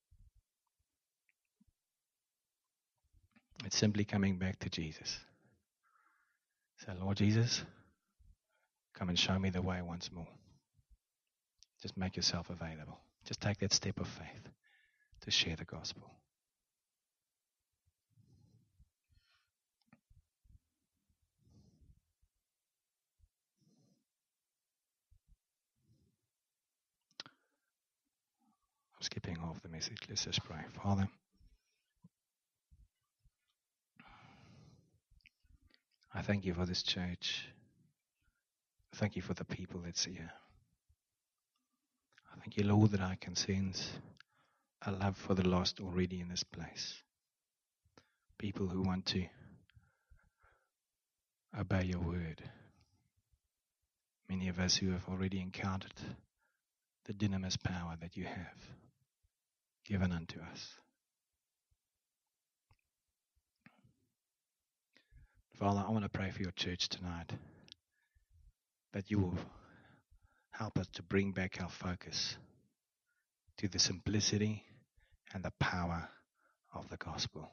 It's simply coming back to Jesus. Say, Lord Jesus, come and show me the way once more. Just make yourself available. Just take that step of faith to share the gospel. I'm skipping off the message. Let's just pray. Father, I thank you for this church. Thank you for the people that's here. I thank you, Lord, that I can sense a love for the lost already in this place. People who want to obey your word. Many of us who have already encountered the dynamis power that you have given unto us. Father, I want to pray for your church tonight, that you will help us to bring back our focus to the simplicity and the power of the gospel.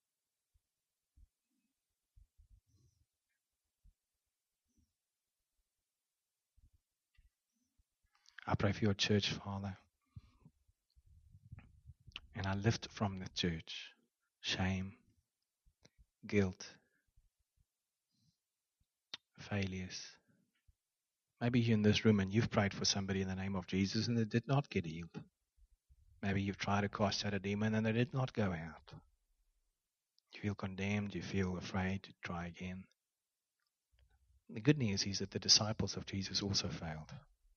I pray for your church, Father, and I lift from the church shame, guilt, failures. Maybe you're in this room and you've prayed for somebody in the name of Jesus and they did not get healed. Maybe you've tried to cast out a demon and they did not go out. You feel condemned, you feel afraid to try again. The good news is that the disciples of Jesus also failed.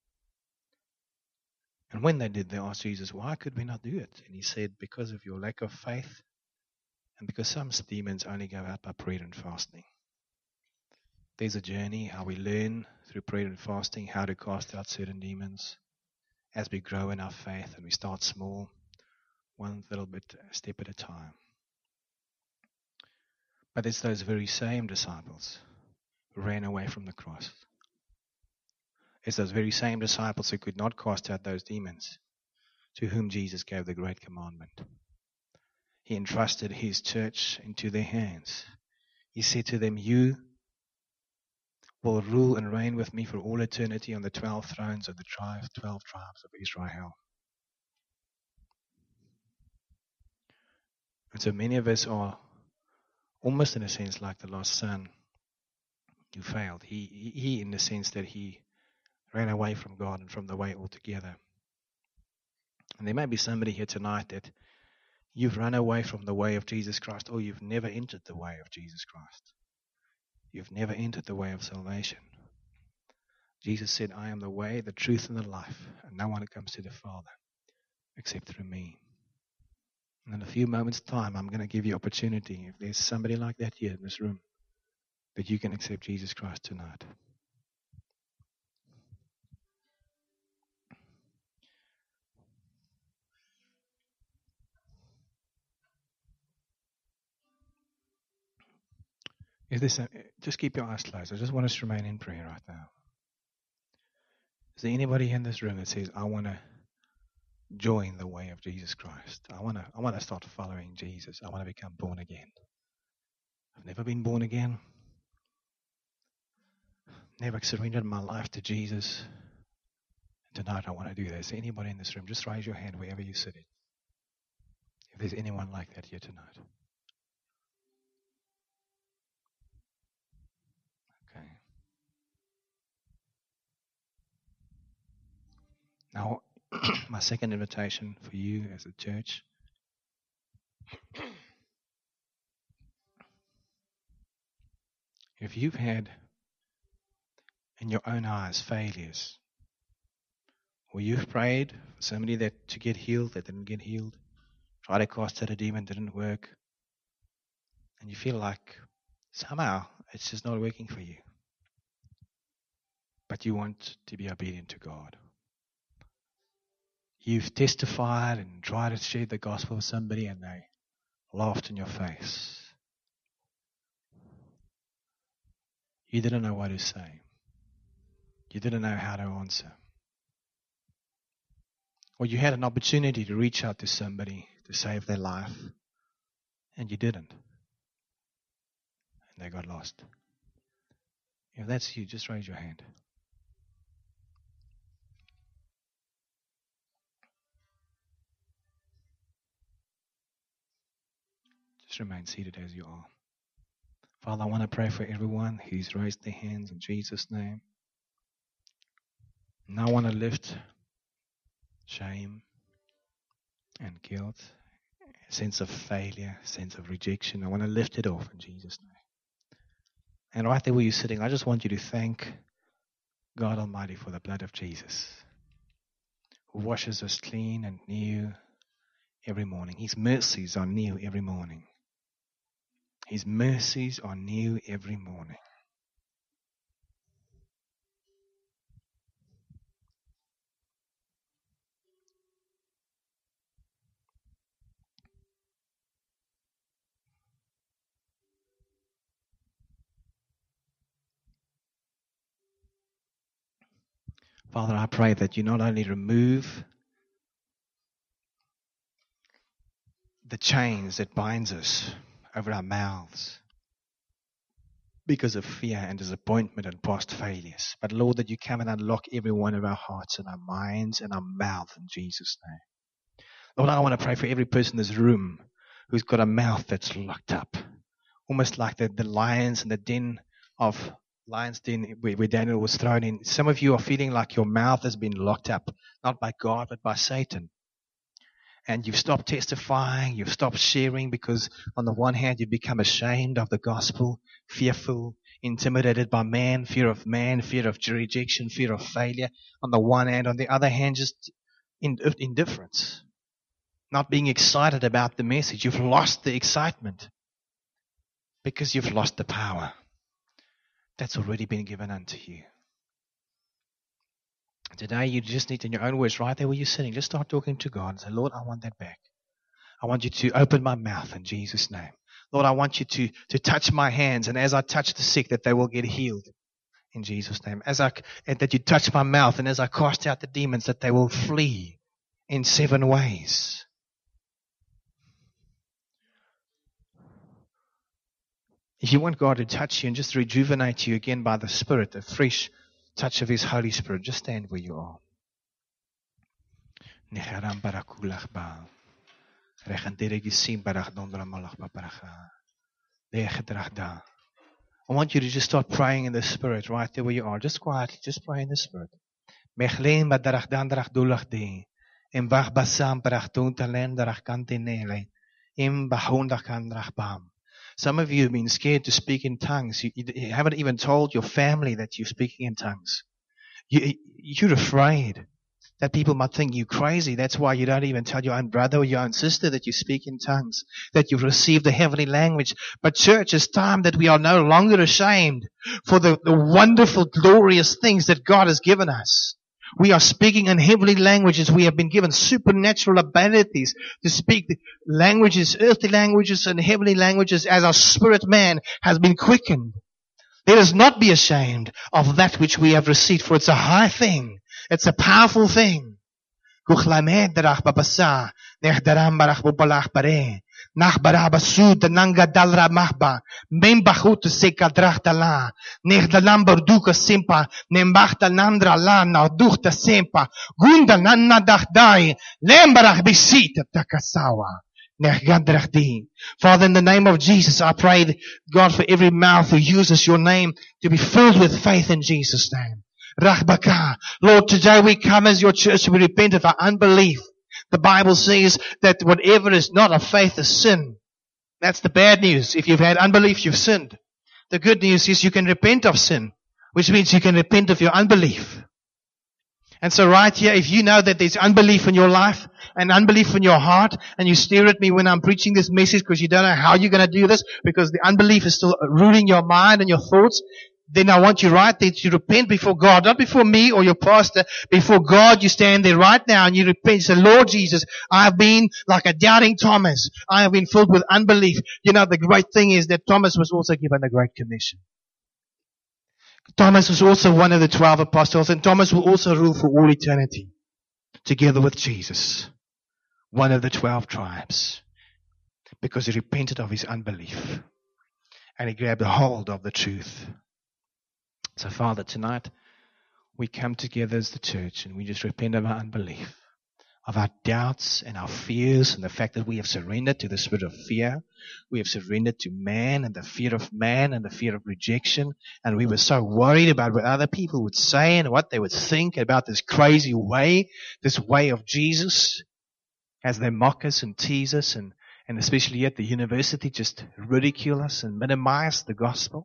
And when they did, they asked Jesus, why could we not do it? And he said, because of your lack of faith and because some demons only go out by prayer and fasting. There's a journey how we learn through prayer and fasting how to cast out certain demons as we grow in our faith and we start small, one little bit, a step at a time. But it's those very same disciples who ran away from the cross. It's those very same disciples who could not cast out those demons to whom Jesus gave the great commandment. He entrusted his church into their hands. He said to them, you will rule and reign with me for all eternity on the 12 thrones of the 12 tribes of Israel. And so many of us are almost in a sense like the lost son who failed. He in the sense that he ran away from God and from the way altogether. And there may be somebody here tonight that you've run away from the way of Jesus Christ, or you've never entered the way of Jesus Christ. You've never entered the way of salvation. Jesus said, I am the way, the truth, and the life, and no one comes to the Father except through me. And in a few moments' time, I'm going to give you opportunity, if there's somebody like that here in this room, that you can accept Jesus Christ tonight. Just keep your eyes closed. I just want us to remain in prayer right now. Is there anybody in this room that says, I want to join the way of Jesus Christ? I want to start following Jesus. I want to become born again. I've never been born again. Never surrendered my life to Jesus. And tonight I want to do that. Is there anybody in this room? Just raise your hand wherever you're sitting. If there's anyone like that here tonight. Okay. Now, my second invitation for you as a church. If you've had in your own eyes failures, or you've prayed for somebody to get healed that didn't get healed, tried to cast out a demon, didn't work, and you feel like somehow it's just not working for you, but you want to be obedient to God. You've testified and tried to share the gospel with somebody and they laughed in your face. You didn't know what to say. You didn't know how to answer. Or you had an opportunity to reach out to somebody to save their life, and you didn't. And they got lost. If that's you, just raise your hand. Just remain seated as you are. Father, I want to pray for everyone who's raised their hands in Jesus' name. And I want to lift shame and guilt, a sense of failure, a sense of rejection. I want to lift it off in Jesus' name. And right there where you're sitting, I just want you to thank God Almighty for the blood of Jesus, who washes us clean and new every morning. His mercies are new every morning. His mercies are new every morning. Father, I pray that you not only remove the chains that binds us over our mouths because of fear and disappointment and past failures, but Lord, that you come and unlock every one of our hearts and our minds and our mouth in Jesus' name. Lord, I want to pray for every person in this room who's got a mouth that's locked up, almost like the lions in the den of lion's den where Daniel was thrown in. Some of you are feeling like your mouth has been locked up, not by God, but by Satan. And you've stopped testifying, you've stopped sharing because on the one hand, you've become ashamed of the gospel, fearful, intimidated by man, fear of rejection, fear of failure. On the one hand, on the other hand, just indifference, not being excited about the message. You've lost the excitement because you've lost the power that's already been given unto you. Today, you just need, in your own words, right there where you're sitting, just start talking to God and say, Lord, I want that back. I want you to open my mouth in Jesus' name. Lord, I want you to touch my hands, and as I touch the sick, that they will get healed. In Jesus' name. And that you touch my mouth, and as I cast out the demons, that they will flee in 7 ways. If you want God to touch you and just rejuvenate you again by the Spirit, a fresh touch of His Holy Spirit, just stand where you are. I want you to just start praying in the Spirit right there where you are. Just quietly, just pray in the Spirit. Some of you have been scared to speak in tongues. You haven't even told your family that you're speaking in tongues. You're afraid that people might think you crazy. That's why you don't even tell your own brother or your own sister that you speak in tongues, that you've received the heavenly language. But church, it's time that we are no longer ashamed for the wonderful, glorious things that God has given us. We are speaking in heavenly languages. We have been given supernatural abilities to speak the languages, earthly languages and heavenly languages as our spirit man has been quickened. Let us not be ashamed of that which we have received, for it's a high thing. It's a powerful thing. Nach barabasud nanga dalra mahba membahut sekadrachtala nech lamber duka simpa nembachta nandra lana duchta simpa gunda nanna dachdai lembarach bisita takasawa nech gadrachdi. Father, in the name of Jesus, I pray, God, for every mouth who uses your name to be filled with faith in Jesus' name. Rachbaka. Lord, today we come as your church and we repent of our unbelief. The Bible says that whatever is not of faith is sin. That's the bad news. If you've had unbelief, you've sinned. The good news is you can repent of sin, which means you can repent of your unbelief. And so right here, if you know that there's unbelief in your life and unbelief in your heart, and you stare at me when I'm preaching this message because you don't know how you're going to do this, because the unbelief is still ruling your mind and your thoughts, then I want you right there to repent before God, not before me or your pastor. Before God, you stand there right now and you repent. Say, Lord Jesus, I have been like a doubting Thomas. I have been filled with unbelief. You know, the great thing is that Thomas was also given the Great Commission. Thomas was also one of the 12 apostles, and Thomas will also rule for all eternity together with Jesus, one of the 12 tribes, because he repented of his unbelief and he grabbed a hold of the truth. So, Father, tonight we come together as the church and we just repent of our unbelief, of our doubts and our fears, and the fact that we have surrendered to the spirit of fear. We have surrendered to man and the fear of man and the fear of rejection. And we were so worried about what other people would say and what they would think about this crazy way, this way of Jesus, as they mock us and tease us and especially at the university just ridicule us and minimize the gospel.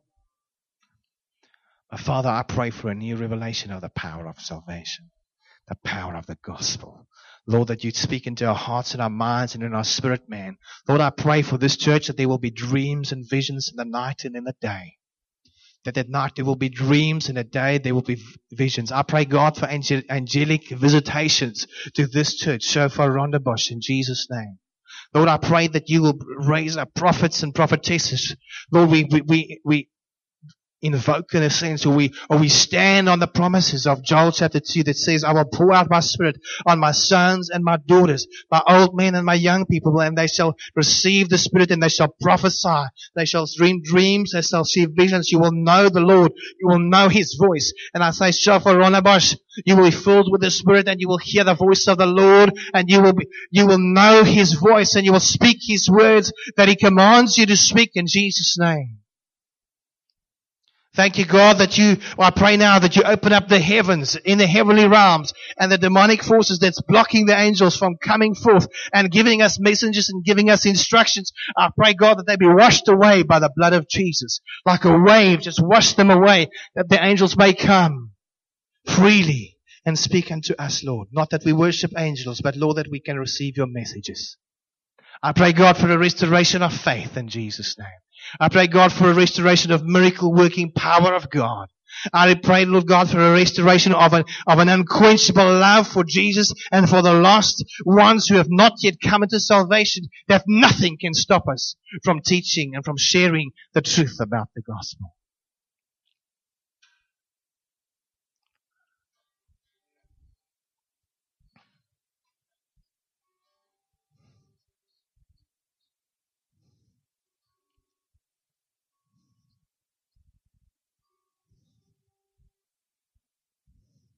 But Father, I pray for a new revelation of the power of salvation, the power of the gospel. Lord, that you'd speak into our hearts and our minds and in our spirit, man. Lord, I pray for this church that there will be dreams and visions in the night and in the day. That at night there will be dreams and at day there will be visions. I pray, God, for angelic visitations to this church, Shofar Rondebosch, in Jesus' name. Lord, I pray that you will raise up prophets and prophetesses. Lord, we invoke, in a sense, or we stand on the promises of Joel chapter 2 that says, I will pour out my spirit on my sons and my daughters, my old men and my young people, and they shall receive the spirit and they shall prophesy. They shall dream dreams. They shall see visions. You will know the Lord. You will know his voice. And I say, Shofar Rondebosch, you will be filled with the spirit and you will hear the voice of the Lord, and you will know his voice and you will speak his words that he commands you to speak in Jesus' name. Thank you, God, I pray now that you open up the heavens in the heavenly realms and the demonic forces that's blocking the angels from coming forth and giving us messengers and giving us instructions. I pray, God, that they be washed away by the blood of Jesus. Like a wave, just wash them away, that the angels may come freely and speak unto us, Lord. Not that we worship angels, but, Lord, that we can receive your messages. I pray, God, for a restoration of faith in Jesus' name. I pray, God, for a restoration of miracle-working power of God. I pray, Lord God, for a restoration of an unquenchable love for Jesus and for the lost ones who have not yet come into salvation, that nothing can stop us from teaching and from sharing the truth about the gospel.